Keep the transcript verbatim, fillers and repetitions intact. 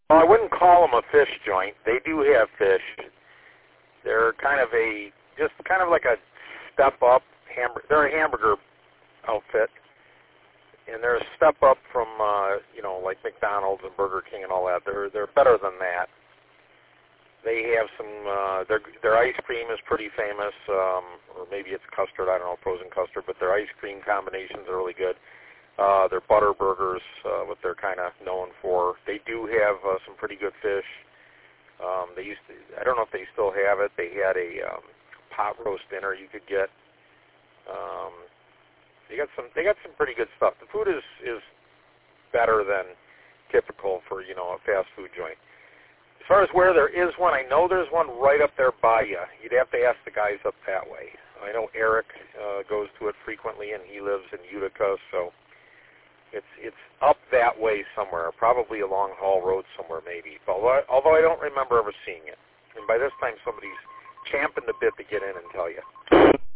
Well, I wouldn't call them a fish joint. They do have fish. They're kind of a, just kind of like a step up hamburger. They're a hamburger outfit, and they're a step up from, uh, you know, like McDonald's and Burger King and all that. They're they're better than that. They have some, uh, their their ice cream is pretty famous, um, or maybe it's custard, I don't know, frozen custard, but their ice cream combinations are really good. Uh, their butter burgers, uh, what they're kind of known for. They do have uh, some pretty good fish. Um, they used to, I don't know if they still have it. They had a um, pot roast dinner you could get. Um, they got some, they got some pretty good stuff. The food is, is better than typical for, you know, a fast food joint. As far as where there is one, I know there's one right up there by you. You'd have to ask the guys up that way. I know Eric uh, goes to it frequently, and he lives in Utica, so it's it's up that way somewhere, probably a Long Haul Road somewhere maybe, although I, although I don't remember ever seeing it. And by this time, somebody's champing the bit to get in and tell you.